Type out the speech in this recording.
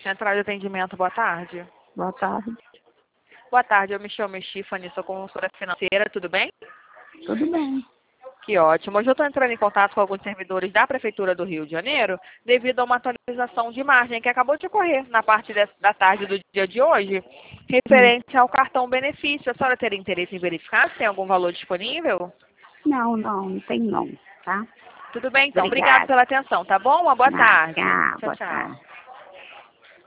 Central de atendimento, boa tarde. Boa tarde. Boa tarde, eu me chamo Stephanie, sou consultora financeira, tudo bem? Tudo bem. Que ótimo. Hoje eu estou entrando em contato com alguns servidores da Prefeitura do Rio de Janeiro devido a uma atualização de margem que acabou de ocorrer na parte da tarde do dia de hoje, referente ao cartão benefício. A senhora teria interesse em verificar se tem algum valor disponível? Não tem não, tá? Tudo bem, então. Obrigada pela atenção, tá bom? Uma boa tarde. Tchau, Tchau, boa tchau. tarde.